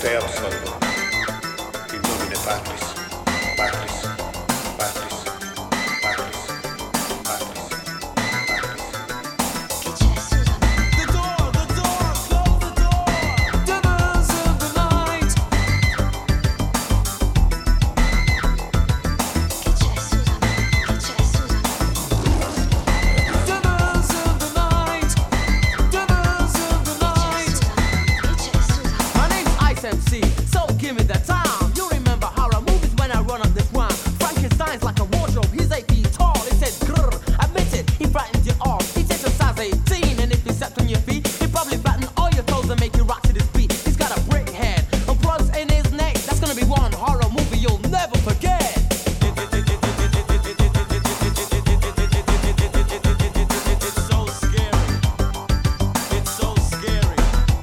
te absolvo. In nomine Patris, Patris, Patris, Patris, Patris, Patris. Che c'è, scusami? The door, close the door. Dinners of the night. Che c'è, scusami? Che c'è, scusami? Dinners of the night. Dinners of the night. Che c'è, scusami? My name's Ice MC, so give me the time. You remember horror movies when I run up this rhyme. Frankenstein's like a wardrobe, he's 8 feet tall. He says grrr, admit it, he frightens you all. He takes a size 18, and if you stepped on your feet, he'd probably batten all your toes and make you rock to this beat. He's got a brick head, and plugs in his neck. That's gonna be one horror movie you'll never forget. It's so scary. It's so scary.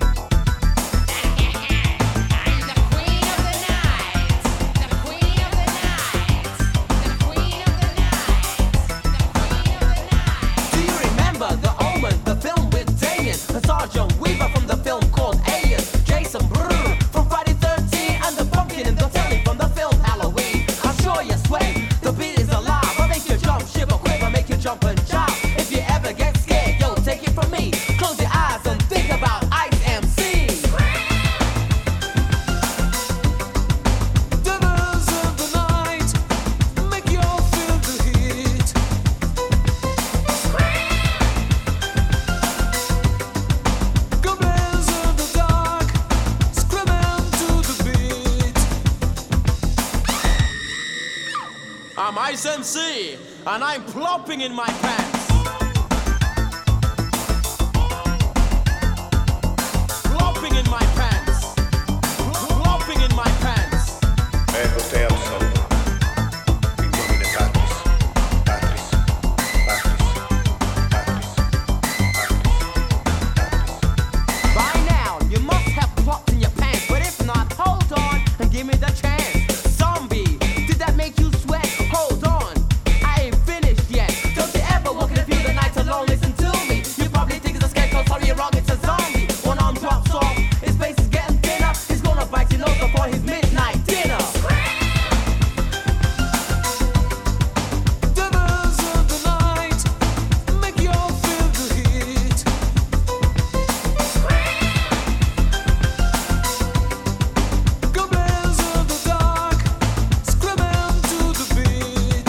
The queen of the night. The queen of the night. The queen of the night. The queen of the night. Do you remember The Omen, the film with Damien, and Sergeant Weaver from the film called Alien, Jason Brrr from Friday 13, and the pumpkin in the telly from the film Halloween? I'm sure you sway, the beat is alive. I'll make you jump, shiver, quiver, make you jump and jive. If you ever get scared, yo, take it from me. Close your eyes and think about Ice MC. Dinners of the night. Make you all feel the heat. Goblins of the dark. Screaming to the beat. I'm Ice MC, and I'm plopping in my pants. Plopping in my pants. Plopping in my pants. Ego te absolvo. In nomine Patris, Patris, Patris, Patris, Patris. By now, you must have plopped in your pants, but if not, hold on and give me the chance. Zombie, did that make you sweat? Hold on, I ain't finished yet. Don't you ever walk in the field at night alone? Listen to me. You probably think it's a scarecrow, sorry you're wrong, it's a zombie. One arm drops off, his face is getting thinner. He's gonna bite your nose before his midnight dinner. Dinners of the night. Make you all feel the heat. Goblins of the dark. Screaming to the beat.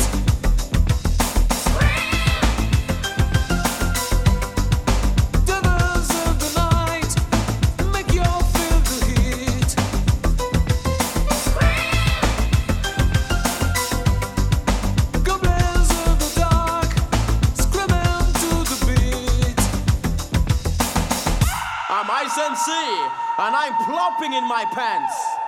Dinners of the night. Make you all feel the heat. Goblins of the dark. Screaming to the beat. I'm Ice MC, and I'm plopping in my pants.